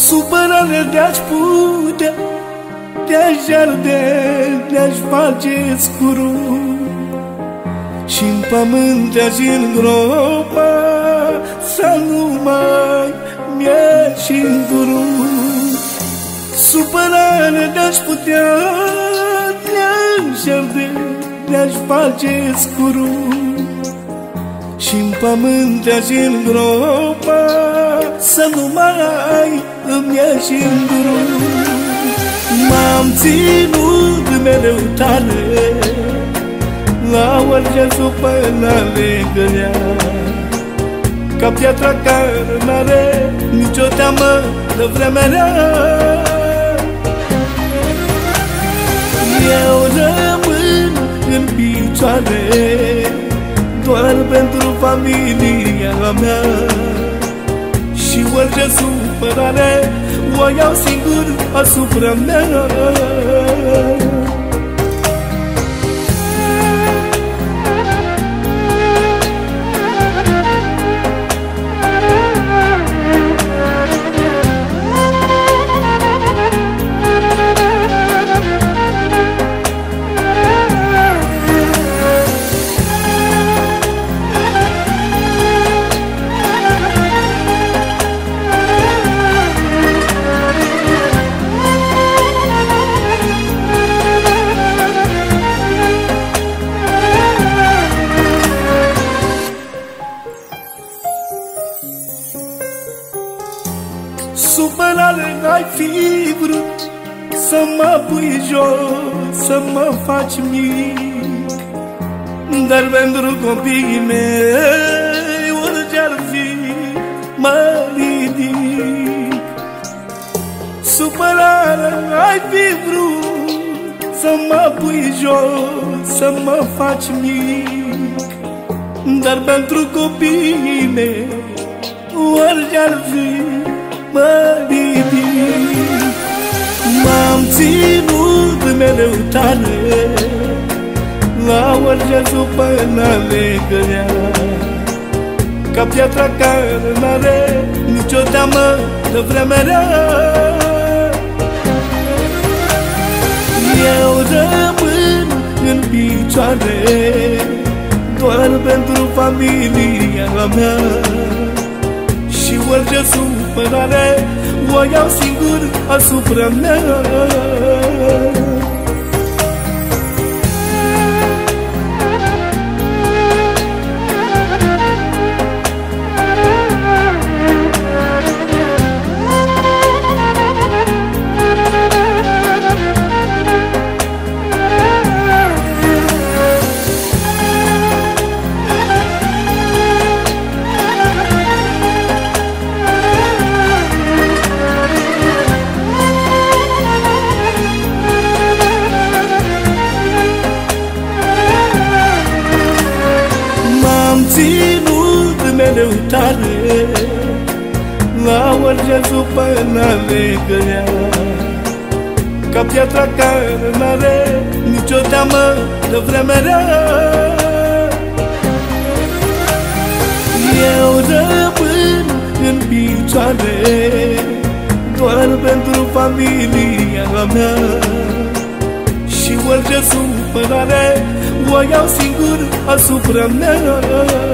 Supărare de-aș putea, te-aș arde, te-aș face scurul și-n pământ te-aș îngropa, să nu mai mi-ești îndurut. Supărare de-aș putea, te-aș arde, te-aș face scurul și-n pământ te-aș îngropa, să nu mai îmi ieși îndurut. M-am ținut mereu tare, la orice supărare gălea, ca piatra care n-are nicio teamă de vremea rea. Eu rămân în picioare doar pentru familia mea și orice supărare o iau singur asupra mea. Supărare n-ai fi vrut să mă pui jos, să mă faci mic, dar pentru copiii mei orice-ar fi mă ridic. Supărare n-ai fi vrut să mă pui jos, să mă faci mic, dar pentru copiii mei orice-ar fi mă ridic. M-am ținut mereu tare, la orice supărare gălea, ca piatra care n-are nicio teamă de vremea rea. Eu rămân în picioare doar pentru familia mea și orice supărare o iau singur asupra mea. Ținut mereu tare, la orice supărare gălea, ca piatra care n-are nicio teamă de vremea rea. Eu rămân în picioare doar pentru familia mea și orice supărare o iau singur asupra mea.